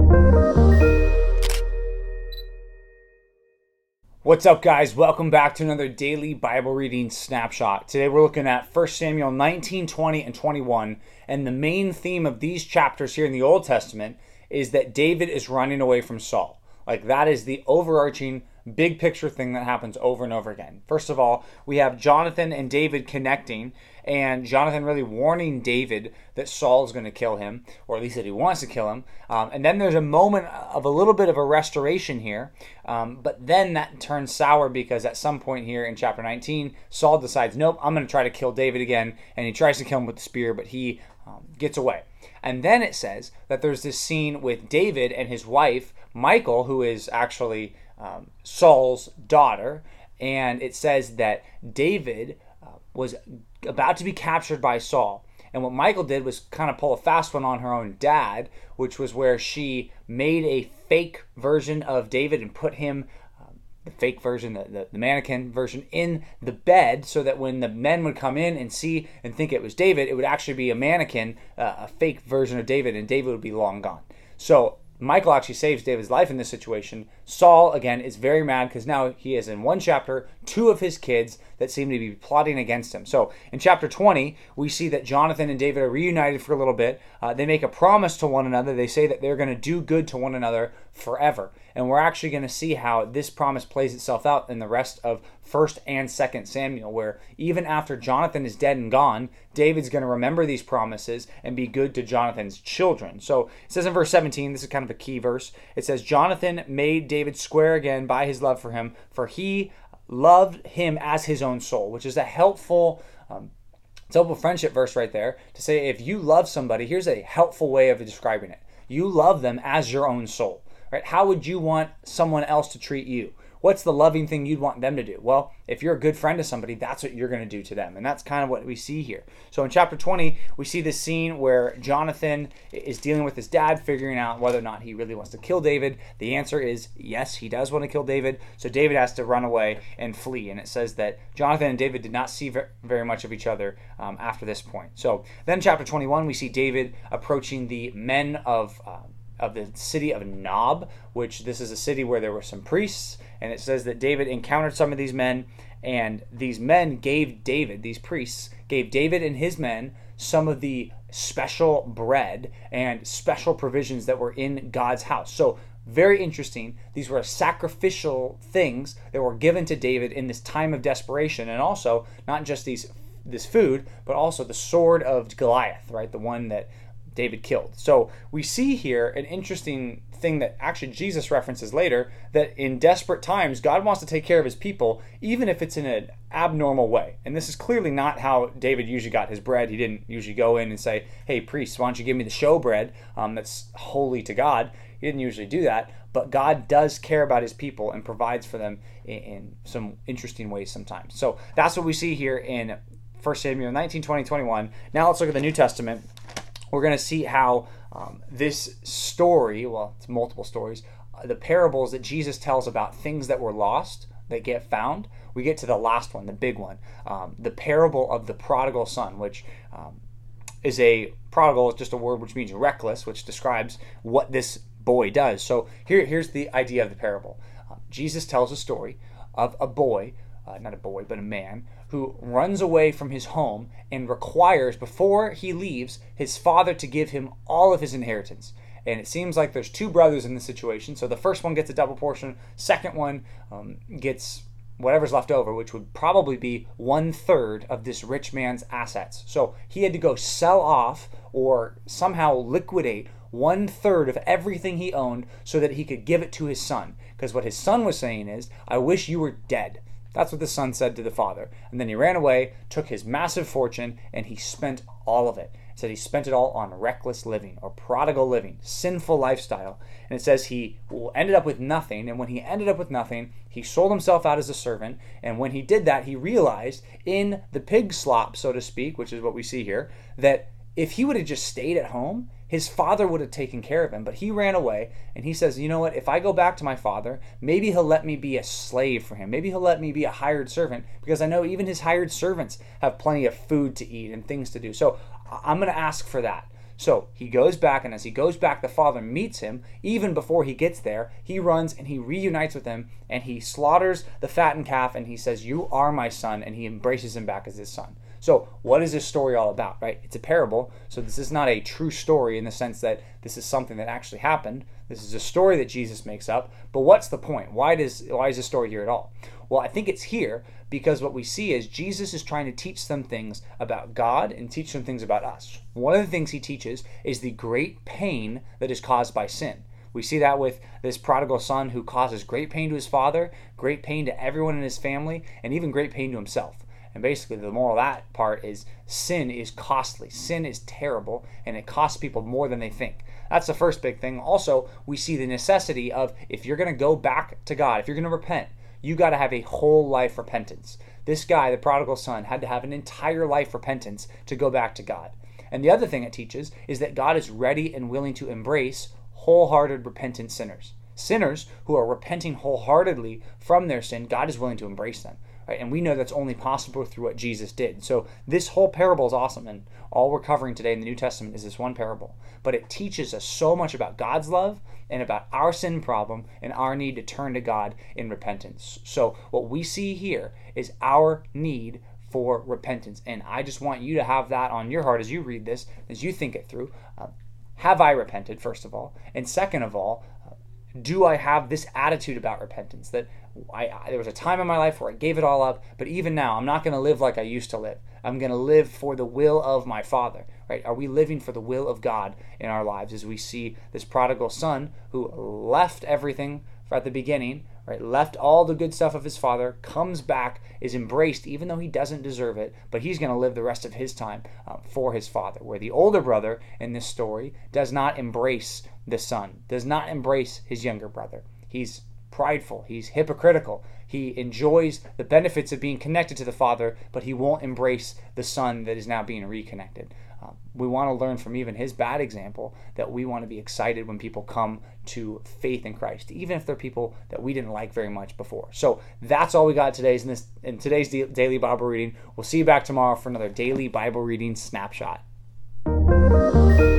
What's up, guys? Welcome back to another daily Bible reading snapshot. Today we're looking at 1 Samuel 19, 20, and 21, and the main theme of these chapters here in the Old Testament is that David is running away from Saul. Like, that is the overarching big picture thing that happens over and over again. First of all, we have Jonathan and David connecting, and Jonathan really warning David that Saul is going to kill him, or at least that he wants to kill him. And then there's a moment of a little bit of a restoration here, but then that turns sour because at some point here in chapter 19, Saul decides, nope, I'm going to try to kill David again, and he tries to kill him with the spear, but he gets away. And then it says that there's this scene with David and his wife, Michal, who is actually Saul's daughter, and it says that David was about to be captured by Saul. And what Michal did was kind of pull a fast one on her own dad, which was where she made a fake version of David and put him, the fake version, the mannequin version, in the bed so that when the men would come in and see and think it was David, it would actually be a mannequin, a fake version of David, and David would be long gone. So Michal actually saves David's life in this situation. Saul, again, is very mad because now he has in one chapter 2 of his kids that seem to be plotting against him. So in chapter 20, we see that Jonathan and David are reunited for a little bit. They make a promise to one another. They say that they're going to do good to one another forever. And we're actually going to see how this promise plays itself out in the rest of 1st and 2nd Samuel, where even after Jonathan is dead and gone, David's going to remember these promises and be good to Jonathan's children. So it says in verse 17, this is kind of a key verse, it says, Jonathan made David swear again by his love for him, for he loved him as his own soul, which is a helpful friendship verse right there to say if you love somebody, here's a helpful way of describing it. You love them as your own soul. Right? How would you want someone else to treat you? What's the loving thing you'd want them to do? Well, if you're a good friend to somebody, that's what you're going to do to them. And that's kind of what we see here. So in chapter 20, we see this scene where Jonathan is dealing with his dad, figuring out whether or not he really wants to kill David. The answer is yes, he does want to kill David. So David has to run away and flee. And it says that Jonathan and David did not see very much of each other after this point. So then chapter 21, we see David approaching the men of the city of Nob, which this is a city where there were some priests, and it says that David encountered some of these men, and these men gave David, these priests, gave David and his men some of the special bread and special provisions that were in God's house. So very interesting. These were sacrificial things that were given to David in this time of desperation, and also not just this food, but also the sword of Goliath, right? The one that David killed. So we see here an interesting thing that actually Jesus references later, that in desperate times, God wants to take care of his people, even if it's in an abnormal way. And this is clearly not how David usually got his bread. He didn't usually go in and say, hey, priests, why don't you give me the show bread that's holy to God? He didn't usually do that. But God does care about his people and provides for them in some interesting ways sometimes. So that's what we see here in 1 Samuel 19, 20, 21. Now let's look at the New Testament. We're going to see how this story, well, it's multiple stories, the parables that Jesus tells about things that were lost, that get found. We get to the last one, the big one, the parable of the prodigal son, which is prodigal is just a word which means reckless, which describes what this boy does. So here's the idea of the parable. Jesus tells a story of a boy, not a boy, but a man, who runs away from his home and requires, before he leaves, his father to give him all of his inheritance. And it seems like there's 2 brothers in this situation. So the first one gets a double portion. Second one gets whatever's left over, which would probably be 1/3 of this rich man's assets. So he had to go sell off or somehow liquidate 1/3 of everything he owned so that he could give it to his son. Because what his son was saying is, I wish you were dead. That's what the son said to the father. And then he ran away, took his massive fortune, and he spent all of it. It said he spent it all on reckless living or prodigal living, sinful lifestyle. And it says he ended up with nothing. And when he ended up with nothing, he sold himself out as a servant. And when he did that, he realized in the pig slop, so to speak, which is what we see here, that if he would have just stayed at home, his father would have taken care of him. But he ran away, and he says, you know what, if I go back to my father, maybe he'll let me be a slave for him. Maybe he'll let me be a hired servant, because I know even his hired servants have plenty of food to eat and things to do. So I'm going to ask for that. So he goes back, and as he goes back, the father meets him. Even before he gets there, he runs and he reunites with him, and he slaughters the fattened calf, and he says, "You are my son," and he embraces him back as his son. So what is this story all about, right? It's a parable, so this is not a true story in the sense that this is something that actually happened. This is a story that Jesus makes up, but what's the point? Why is this story here at all? Well, I think it's here because what we see is Jesus is trying to teach them things about God and teach them things about us. One of the things he teaches is the great pain that is caused by sin. We see that with this prodigal son who causes great pain to his father, great pain to everyone in his family, and even great pain to himself. And basically the moral of that part is sin is costly. Sin is terrible, and it costs people more than they think. That's the first big thing. Also, we see the necessity of, if you're going to go back to God, if you're going to repent, you got to have a whole life repentance. This guy, the prodigal son, had to have an entire life repentance to go back to God. And the other thing it teaches is that God is ready and willing to embrace wholehearted repentant sinners. Sinners who are repenting wholeheartedly from their sin, God is willing to embrace them. Right? And we know that's only possible through what Jesus did. So this whole parable is awesome, and all we're covering today in the New Testament is this one parable. But it teaches us so much about God's love and about our sin problem and our need to turn to God in repentance. So what we see here is our need for repentance. And I just want you to have that on your heart as you read this, as you think it through. Have I repented, first of all? And second of all, do I have this attitude about repentance, that there was a time in my life where I gave it all up, but even now I'm not going to live like I used to live. I'm going to live for the will of my Father, right? Are we living for the will of God in our lives as we see this prodigal son who left everything at the beginning, right? Left all the good stuff of his father, comes back, is embraced even though he doesn't deserve it, but he's going to live the rest of his time for his father. Where the older brother in this story does not embrace the son, does not embrace his younger brother. He's prideful, he's hypocritical. He enjoys the benefits of being connected to the father, but he won't embrace the son that is now being reconnected. We want to learn from even his bad example that we want to be excited when people come to faith in Christ, even if they're people that we didn't like very much before. So that's all we got today in today's daily Bible reading. We'll see you back tomorrow for another daily Bible reading snapshot.